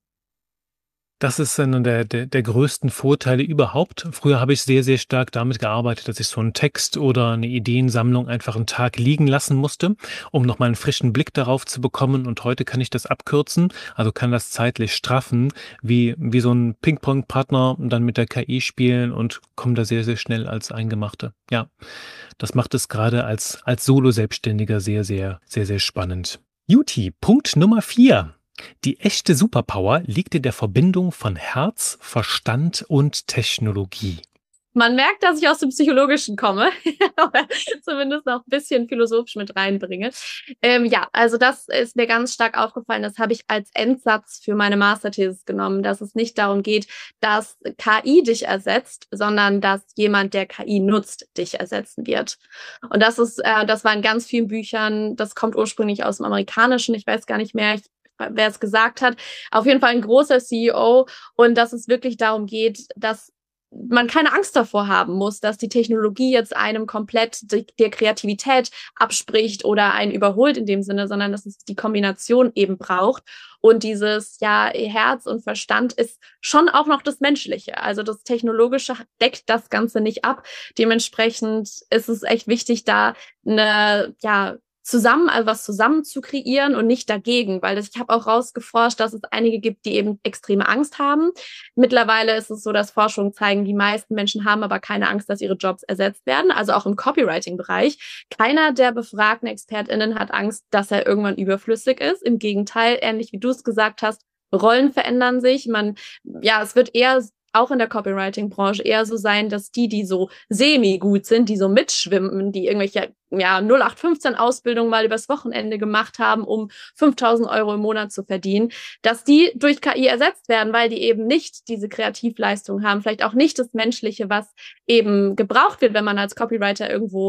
Das ist einer der größten Vorteile überhaupt. Früher habe ich sehr, sehr stark damit gearbeitet, dass ich so einen Text oder eine Ideensammlung einfach einen Tag liegen lassen musste, um nochmal einen frischen Blick darauf zu bekommen. Und heute kann ich das abkürzen, also kann das zeitlich straffen, wie so ein Ping-Pong-Partner dann mit der KI spielen und komme da sehr, sehr schnell als Eingemachte. Ja, das macht es gerade als Solo-Selbstständiger sehr, sehr, sehr, sehr spannend. Juti, Punkt Nummer 4. Die echte Superpower liegt in der Verbindung von Herz, Verstand und Technologie. Man merkt, dass ich aus dem Psychologischen komme, aber zumindest noch ein bisschen philosophisch mit reinbringe. Ja, also das ist mir ganz stark aufgefallen. Das habe ich als Endsatz für meine Masterthesis genommen, dass es nicht darum geht, dass KI dich ersetzt, sondern dass jemand, der KI nutzt, dich ersetzen wird. Und das war in ganz vielen Büchern. Das kommt ursprünglich aus dem Amerikanischen. Ich weiß gar nicht mehr, wer es gesagt hat. Auf jeden Fall ein großer CEO. Und dass es wirklich darum geht, dass man keine Angst davor haben muss, dass die Technologie jetzt einem komplett der Kreativität abspricht oder einen überholt in dem Sinne, sondern dass es die Kombination eben braucht. Und dieses, ja, Herz und Verstand ist schon auch noch das Menschliche. Also das Technologische deckt das Ganze nicht ab. Dementsprechend ist es echt wichtig, da was zusammen zu kreieren und nicht dagegen, weil ich habe auch rausgeforscht, dass es einige gibt, die eben extreme Angst haben. Mittlerweile ist es so, dass Forschungen zeigen, die meisten Menschen haben aber keine Angst, dass ihre Jobs ersetzt werden, also auch im Copywriting-Bereich. Keiner der befragten ExpertInnen hat Angst, dass er irgendwann überflüssig ist. Im Gegenteil, ähnlich wie du es gesagt hast, Rollen verändern sich. Es wird eher auch in der Copywriting-Branche eher so sein, dass die so semi-gut sind, die so mitschwimmen, die irgendwelche 0815-Ausbildungen mal übers Wochenende gemacht haben, um 5.000 Euro im Monat zu verdienen, dass die durch KI ersetzt werden, weil die eben nicht diese Kreativleistung haben, vielleicht auch nicht das Menschliche, was eben gebraucht wird, wenn man als Copywriter irgendwo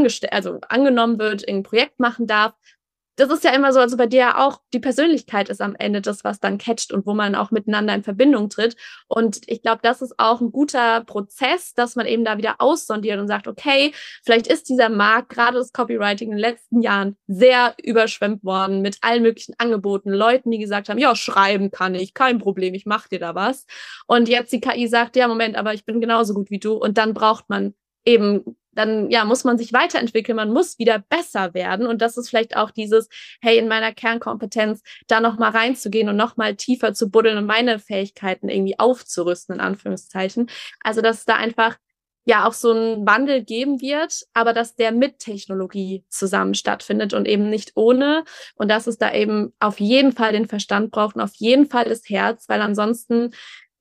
angenommen wird, ein Projekt machen darf. Das ist ja immer so, also bei dir auch, die Persönlichkeit ist am Ende das, was dann catcht und wo man auch miteinander in Verbindung tritt. Und ich glaube, das ist auch ein guter Prozess, dass man eben da wieder aussondiert und sagt, okay, vielleicht ist dieser Markt, gerade das Copywriting in den letzten Jahren, sehr überschwemmt worden mit allen möglichen Angeboten, Leuten, die gesagt haben, ja, schreiben kann ich, kein Problem, ich mache dir da was. Und jetzt die KI sagt, ja, Moment, aber ich bin genauso gut wie du. Und dann braucht man eben, dann muss man sich weiterentwickeln, man muss wieder besser werden. Und das ist vielleicht auch dieses, hey, in meiner Kernkompetenz da nochmal reinzugehen und nochmal tiefer zu buddeln und meine Fähigkeiten irgendwie aufzurüsten, in Anführungszeichen. Also, dass es da einfach auch so einen Wandel geben wird, aber dass der mit Technologie zusammen stattfindet und eben nicht ohne. Und dass es da eben auf jeden Fall den Verstand braucht und auf jeden Fall das Herz, weil ansonsten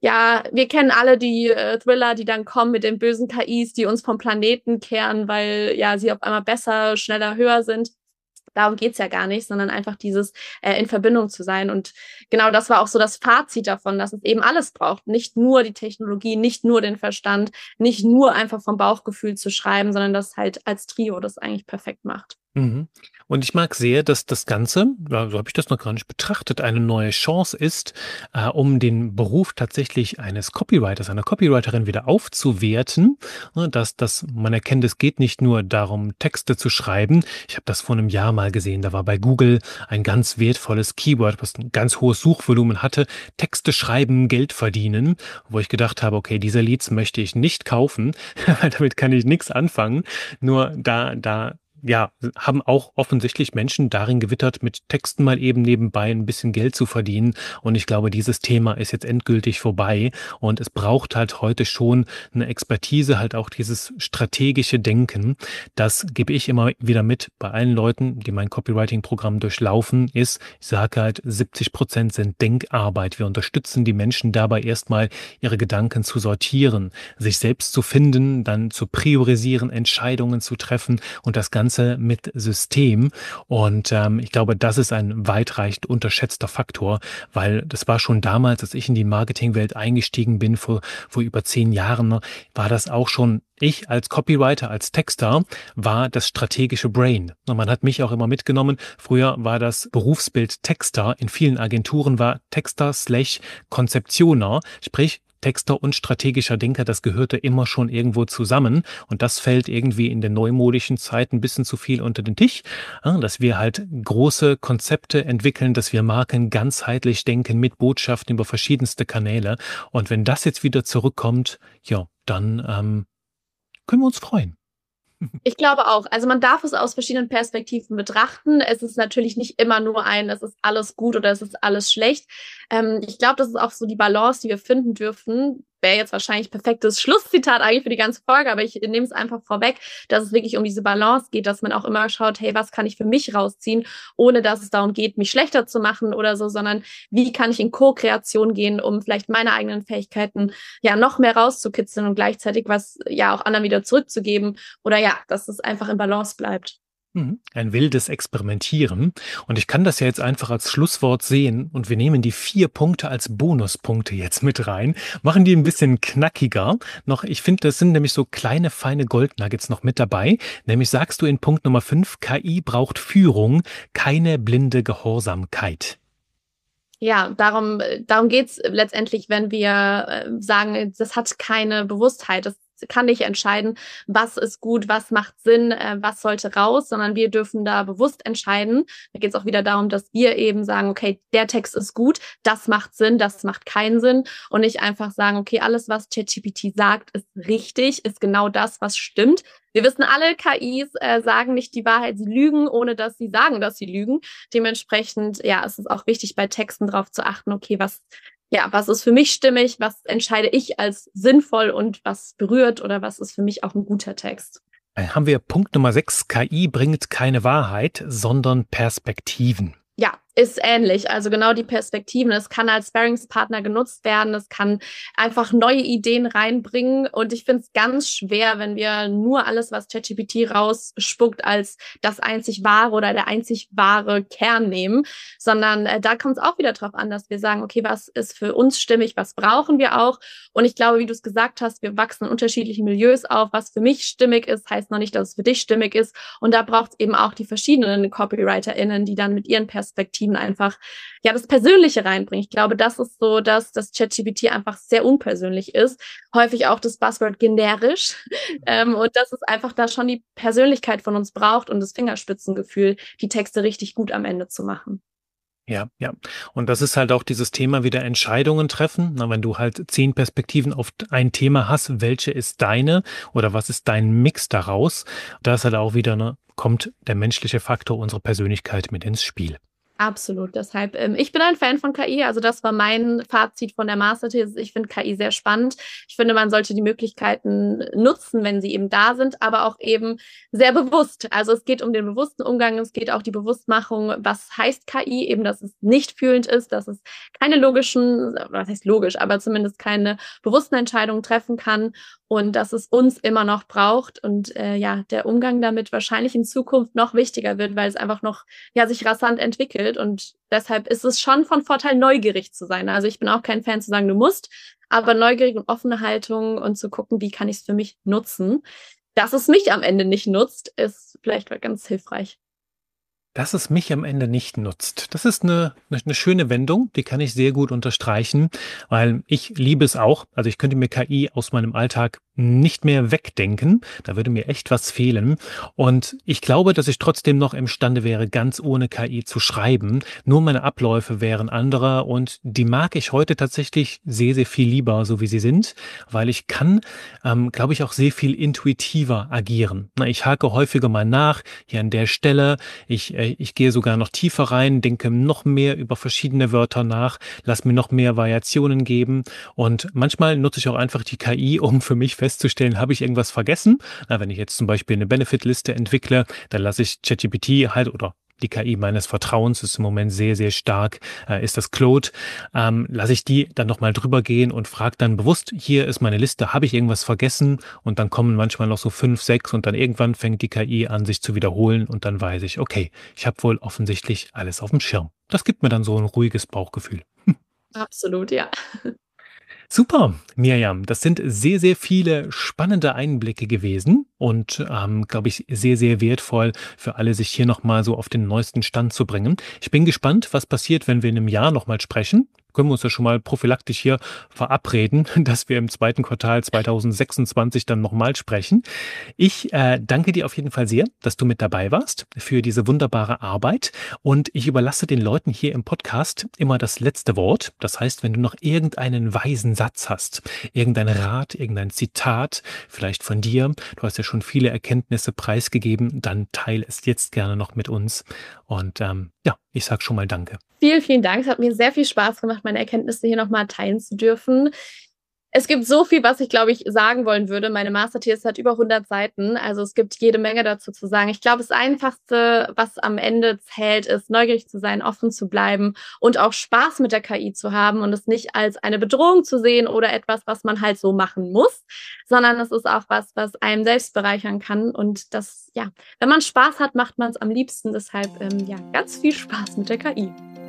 wir kennen alle die Thriller, die dann kommen mit den bösen KIs, die uns vom Planeten kehren, weil sie auf einmal besser, schneller, höher sind. Darum geht's ja gar nicht, sondern einfach dieses in Verbindung zu sein. Und genau das war auch so das Fazit davon, dass es eben alles braucht. Nicht nur die Technologie, nicht nur den Verstand, nicht nur einfach vom Bauchgefühl zu schreiben, sondern das halt als Trio das eigentlich perfekt macht. Mhm. Und ich mag sehr, dass das Ganze, so habe ich das noch gar nicht betrachtet, eine neue Chance ist, um den Beruf tatsächlich eines Copywriters, einer Copywriterin wieder aufzuwerten. Dass man erkennt, es geht nicht nur darum, Texte zu schreiben. Ich habe das vor einem Jahr mal gesehen, da war bei Google ein ganz wertvolles Keyword, was ein ganz hohes Suchvolumen hatte, Texte schreiben, Geld verdienen, wo ich gedacht habe, okay, diese Leads möchte ich nicht kaufen, weil damit kann ich nichts anfangen. Nur da haben auch offensichtlich Menschen darin gewittert, mit Texten mal eben nebenbei ein bisschen Geld zu verdienen. Und ich glaube, dieses Thema ist jetzt endgültig vorbei. Und es braucht halt heute schon eine Expertise, halt auch dieses strategische Denken. Das gebe ich immer wieder mit bei allen Leuten, die mein Copywriting-Programm durchlaufen, ich sage halt, 70% sind Denkarbeit. Wir unterstützen die Menschen dabei erstmal, ihre Gedanken zu sortieren, sich selbst zu finden, dann zu priorisieren, Entscheidungen zu treffen und das Ganze mit System. Und ich glaube, das ist ein weitreichend unterschätzter Faktor, weil das war schon damals, als ich in die Marketingwelt eingestiegen bin, vor über 10 Jahren, war das auch schon, ich als Copywriter, als Texter, war das strategische Brain. Und man hat mich auch immer mitgenommen. Früher war das Berufsbild Texter. In vielen Agenturen war Texter/Konzeptioner, sprich Texter und strategischer Denker, das gehörte immer schon irgendwo zusammen. Und das fällt irgendwie in der neumodischen Zeit ein bisschen zu viel unter den Tisch, dass wir halt große Konzepte entwickeln, dass wir Marken ganzheitlich denken mit Botschaften über verschiedenste Kanäle. Und wenn das jetzt wieder zurückkommt, dann können wir uns freuen. Ich glaube auch. Also man darf es aus verschiedenen Perspektiven betrachten. Es ist natürlich nicht immer nur es ist alles gut oder es ist alles schlecht. Ich glaube, das ist auch so die Balance, die wir finden dürfen. wäre jetzt wahrscheinlich perfektes Schlusszitat eigentlich für die ganze Folge, aber ich nehme es einfach vorweg, dass es wirklich um diese Balance geht, dass man auch immer schaut, hey, was kann ich für mich rausziehen, ohne dass es darum geht, mich schlechter zu machen oder so, sondern wie kann ich in Co-Kreation gehen, um vielleicht meine eigenen Fähigkeiten ja noch mehr rauszukitzeln und gleichzeitig was ja auch anderen wieder zurückzugeben oder ja, dass es einfach in Balance bleibt. Ein wildes Experimentieren. Und ich kann das ja jetzt einfach als Schlusswort sehen und wir nehmen die 4 Punkte als Bonuspunkte jetzt mit rein, machen die ein bisschen knackiger. Noch, ich finde, das sind nämlich so kleine, feine Goldnuggets noch mit dabei. Nämlich sagst du in Punkt Nummer 5, KI braucht Führung, keine blinde Gehorsamkeit. Ja, darum geht's letztendlich, wenn wir sagen, das hat keine Bewusstheit. Das kann nicht entscheiden, was ist gut, was macht Sinn, was sollte raus, sondern wir dürfen da bewusst entscheiden. Da geht es auch wieder darum, dass wir eben sagen, okay, der Text ist gut, das macht Sinn, das macht keinen Sinn und nicht einfach sagen, okay, alles, was ChatGPT sagt, ist richtig, ist genau das, was stimmt. Wir wissen alle, KIs sagen nicht die Wahrheit, sie lügen, ohne dass sie sagen, dass sie lügen. Dementsprechend, ja, es ist auch wichtig, bei Texten darauf zu achten, okay, was ist für mich stimmig, was entscheide ich als sinnvoll und was berührt oder was ist für mich auch ein guter Text. Dann haben wir Punkt Nummer 6, KI bringt keine Wahrheit, sondern Perspektiven. Ja, ist ähnlich. Also genau die Perspektiven. Es kann als Sparringspartner genutzt werden. Es kann einfach neue Ideen reinbringen. Und ich finde es ganz schwer, wenn wir nur alles, was ChatGPT rausspuckt, als das einzig wahre oder der einzig wahre Kern nehmen, sondern da kommt es auch wieder drauf an, dass wir sagen, okay, was ist für uns stimmig, was brauchen wir auch? Und ich glaube, wie du es gesagt hast, wir wachsen in unterschiedlichen Milieus auf. Was für mich stimmig ist, heißt noch nicht, dass es für dich stimmig ist. Und da braucht es eben auch die verschiedenen CopywriterInnen, die dann mit ihren Perspektiven einfach ja das Persönliche reinbringen. Ich glaube, das ist so, dass das ChatGPT einfach sehr unpersönlich ist. Häufig auch das Buzzword generisch. Und dass es einfach da schon die Persönlichkeit von uns braucht und das Fingerspitzengefühl, die Texte richtig gut am Ende zu machen. Ja, ja. Und das ist halt auch dieses Thema wieder Entscheidungen treffen. Na, wenn du halt 10 Perspektiven auf ein Thema hast, welche ist deine oder was ist dein Mix daraus? Da ist halt auch wieder, ne, kommt der menschliche Faktor, unsere Persönlichkeit mit ins Spiel. Absolut. Deshalb, ich bin ein Fan von KI. Also das war mein Fazit von der Masterthese. Ich finde KI sehr spannend. Ich finde, man sollte die Möglichkeiten nutzen, wenn sie eben da sind, aber auch eben sehr bewusst. Also es geht um den bewussten Umgang. Es geht auch die Bewusstmachung. Was heißt KI? Eben, dass es nicht fühlend ist, dass es keine logischen, was heißt logisch, aber zumindest keine bewussten Entscheidungen treffen kann und dass es uns immer noch braucht und ja, der Umgang damit wahrscheinlich in Zukunft noch wichtiger wird, weil es einfach noch ja sich rasant entwickelt und deshalb ist es schon von Vorteil, neugierig zu sein. Also ich bin auch kein Fan zu sagen, du musst, aber neugierig und offene Haltung und zu gucken, wie kann ich es für mich nutzen. Dass es mich am Ende nicht nutzt, ist vielleicht ganz hilfreich. Dass es mich am Ende nicht nutzt. Das ist eine schöne Wendung, die kann ich sehr gut unterstreichen, weil ich liebe es auch. Also ich könnte mir KI aus meinem Alltag nicht mehr wegdenken. Da würde mir echt was fehlen. Und ich glaube, dass ich trotzdem noch imstande wäre, ganz ohne KI zu schreiben. Nur meine Abläufe wären andere und die mag ich heute tatsächlich sehr, sehr viel lieber, so wie sie sind, weil ich kann, glaube ich, auch sehr viel intuitiver agieren. Na, ich hake häufiger mal nach, hier an der Stelle. Ich gehe sogar noch tiefer rein, denke noch mehr über verschiedene Wörter nach, lass mir noch mehr Variationen geben und manchmal nutze ich auch einfach die KI, um für mich festzustellen, habe ich irgendwas vergessen? Na, wenn ich jetzt zum Beispiel eine Benefit-Liste entwickle, dann lasse ich ChatGPT halt oder die KI meines Vertrauens ist im Moment sehr, sehr stark, ist das Claude, lasse ich die dann nochmal drüber gehen und frage dann bewusst, hier ist meine Liste, habe ich irgendwas vergessen? Und dann kommen manchmal noch so 5, 6 und dann irgendwann fängt die KI an, sich zu wiederholen und dann weiß ich, okay, ich habe wohl offensichtlich alles auf dem Schirm. Das gibt mir dann so ein ruhiges Bauchgefühl. Absolut, ja. Super, Mirjam. Das sind sehr, sehr viele spannende Einblicke gewesen und, glaube ich, sehr, sehr wertvoll für alle, sich hier nochmal so auf den neuesten Stand zu bringen. Ich bin gespannt, was passiert, wenn wir in einem Jahr nochmal sprechen. Können wir uns ja schon mal prophylaktisch hier verabreden, dass wir im 2. Quartal 2026 dann nochmal sprechen. Ich danke dir auf jeden Fall sehr, dass du mit dabei warst für diese wunderbare Arbeit und ich überlasse den Leuten hier im Podcast immer das letzte Wort. Das heißt, wenn du noch irgendeinen weisen Satz hast, irgendein Rat, irgendein Zitat, vielleicht von dir, du hast ja schon viele Erkenntnisse preisgegeben, dann teile es jetzt gerne noch mit uns und ja, ich sag schon mal Danke. Vielen, vielen Dank. Es hat mir sehr viel Spaß gemacht, meine Erkenntnisse hier nochmal teilen zu dürfen. Es gibt so viel, was ich, glaube ich, sagen wollen würde. Meine Masterthese hat über 100 Seiten. Also es gibt jede Menge dazu zu sagen. Ich glaube, das Einfachste, was am Ende zählt, ist, neugierig zu sein, offen zu bleiben und auch Spaß mit der KI zu haben und es nicht als eine Bedrohung zu sehen oder etwas, was man halt so machen muss, sondern es ist auch was einem selbst bereichern kann. Und das, ja, wenn man Spaß hat, macht man es am liebsten. Deshalb, ja, ganz viel Spaß mit der KI.